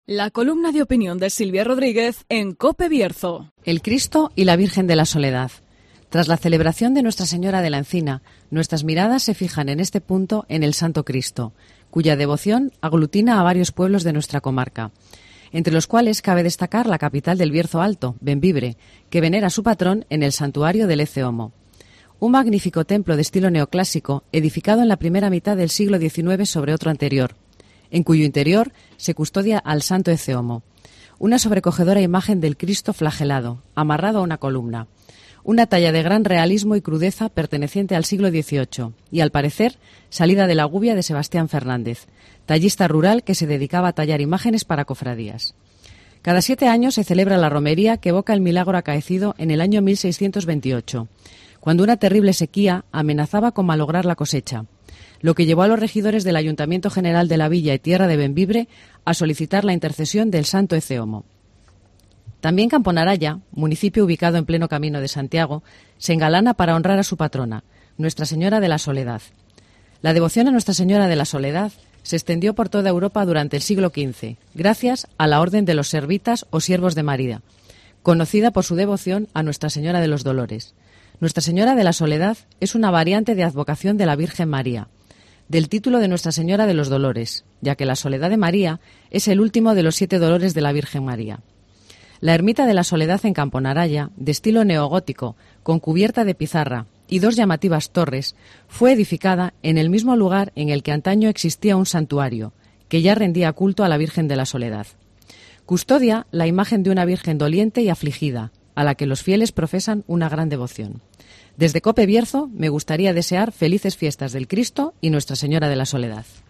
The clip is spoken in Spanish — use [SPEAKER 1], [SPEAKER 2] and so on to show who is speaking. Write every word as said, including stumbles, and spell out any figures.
[SPEAKER 1] La columna de opinión de Silvia Rodríguez en COPE Bierzo.
[SPEAKER 2] El Cristo y la Virgen de la Soledad. Tras la celebración de Nuestra Señora de la Encina, nuestras miradas se fijan en este punto en el Santo Cristo, cuya devoción aglutina a varios pueblos de nuestra comarca, entre los cuales cabe destacar la capital del Bierzo Alto, Bembibre, que venera a su patrón en el santuario del Ece Homo. Un magnífico templo de estilo neoclásico, edificado en la primera mitad del siglo diecinueve sobre otro anterior, en cuyo interior se custodia al santo Ece Homo, una sobrecogedora imagen del Cristo flagelado, amarrado a una columna, una talla de gran realismo y crudeza perteneciente al siglo dieciocho y, al parecer, salida de la gubia de Sebastián Fernández, tallista rural que se dedicaba a tallar imágenes para cofradías. Cada siete años se celebra la romería que evoca el milagro acaecido en el año mil seiscientos veintiocho, cuando una terrible sequía amenazaba con malograr la cosecha, lo que llevó a los regidores del Ayuntamiento General de la Villa y Tierra de Bembibre a solicitar la intercesión del santo Ece Homo. También Camponaraya, municipio ubicado en pleno camino de Santiago, se engalana para honrar a su patrona, Nuestra Señora de la Soledad. La devoción a Nuestra Señora de la Soledad se extendió por toda Europa durante el siglo quince, gracias a la Orden de los Servitas o Siervos de María, conocida por su devoción a Nuestra Señora de los Dolores. Nuestra Señora de la Soledad es una variante de advocación de la Virgen María, del título de Nuestra Señora de los Dolores, ya que la Soledad de María es el último de los siete dolores de la Virgen María. La ermita de la Soledad en Camponaraya, de estilo neogótico, con cubierta de pizarra y dos llamativas torres, fue edificada en el mismo lugar en el que antaño existía un santuario, que ya rendía culto a la Virgen de la Soledad. Custodia la imagen de una Virgen doliente y afligida, a la que los fieles profesan una gran devoción. Desde COPE Bierzo me gustaría desear felices fiestas del Cristo y Nuestra Señora de la Soledad.